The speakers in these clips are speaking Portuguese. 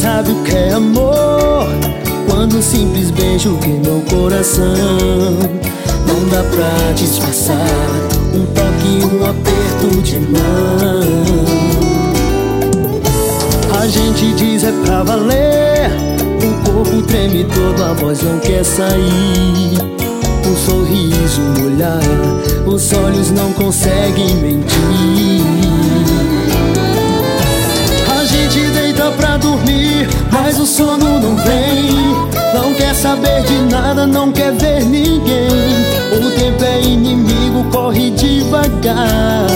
sabe o que é amor, quando um simples beijo queima o coração. Não dá pra disfarçar um toque, um aperto de mão. A gente diz é pra valer, o corpo treme todo, a voz não quer sair. Um sorriso, um olhar, os olhos não conseguem mentir. A gente deita pra dormir, mas o sono não vem. Não quer saber de nada, não quer ver ninguém. O tempo é inimigo, corre devagar.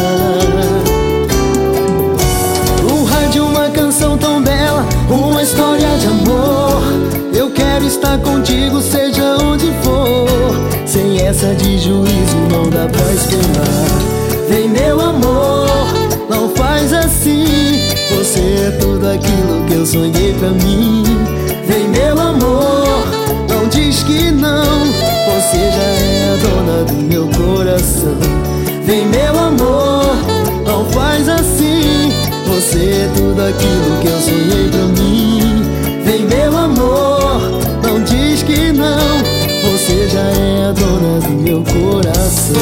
No rádio uma canção tão bela, uma história de amor. Eu quero estar contigo, seja onde for. Sem essa de juízo não dá pra esperar. Vem meu amor, não faz assim. Você é tudo aquilo que eu sonhei pra mim. Vem meu amor, não diz que não. Você já é a dona do meu coração. Vem meu amor, não faz assim. Você é tudo aquilo que eu sonhei pra mim. Vem meu amor, não diz que não. Você já é a dona do meu coração.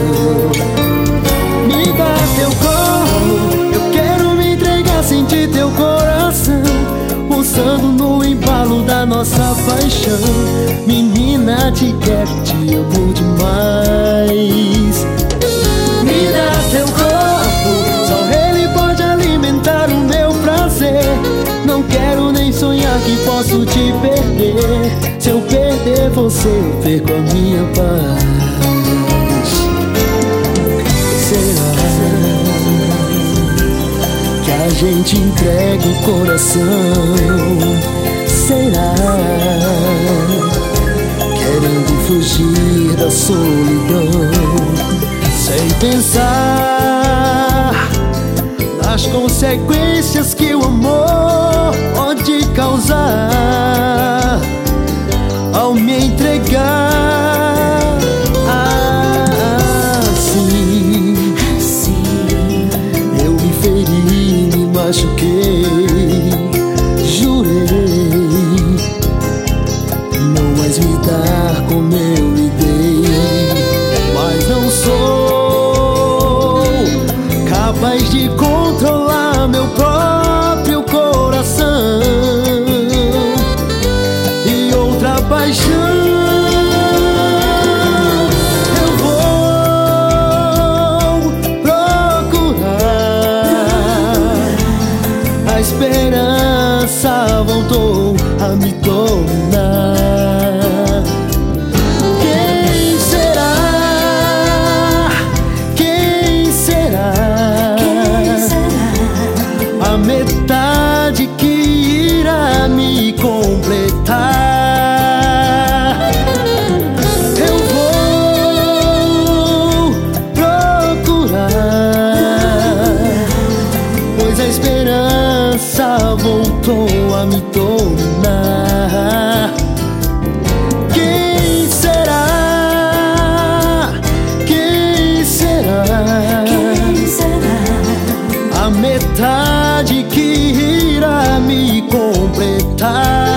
Me dá teu colo, eu quero me entregar, sentir teu coração pulsando no embalo da nossa paixão. Menina, te quero, te amo demais. Me dá teu corpo, só ele pode alimentar o meu prazer. Não quero nem sonhar que posso te perder. Se eu perder você, eu perco a minha paz. Será que a gente entrega o coração? Será, querendo fugir da solidão, sem pensar nas consequências que o amor pode causar ao me entregar assim. Eu me feri, me machuquei, jurei não mais me dar como eu lhe dei. Mas não sou capaz de controlar meu próprio coração. E outra paixão eu vou procurar. A esperança voltou a me dominar. Quem será? Quem será? A metade que irá me completar. Eu vou procurar, pois a esperança voltou a me dominar. Quem será? Quem será? A metade que irá me completar.